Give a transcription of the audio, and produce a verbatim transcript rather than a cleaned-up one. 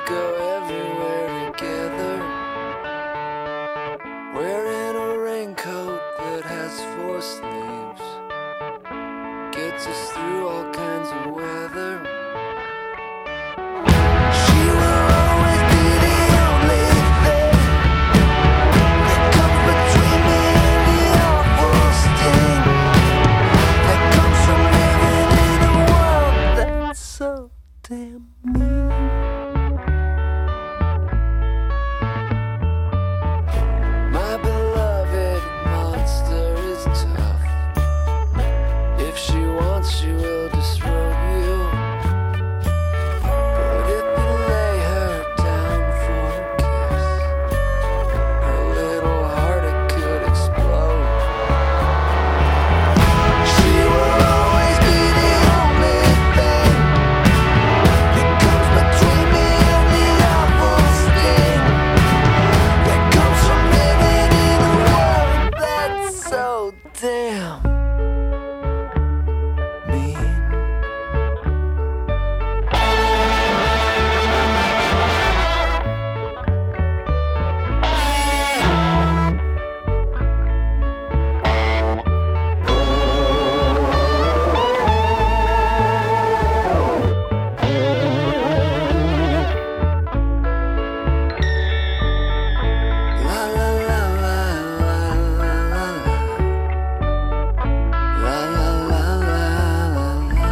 go everywhere together, wearing a raincoat that has four sleeves, gets us through all kinds of weather. She will always be the only thing that comes between me and the awful sting that comes from living in a world that's so damn mean. My beloved monster is tough. If she wants, she will disrobe you. But if you lay her down for a kiss, her little heart, it could explode. She will always be the only thing that comes between me and the awful sting that comes from living in a world that's so damn mean. La la la la la la la la la la la la la.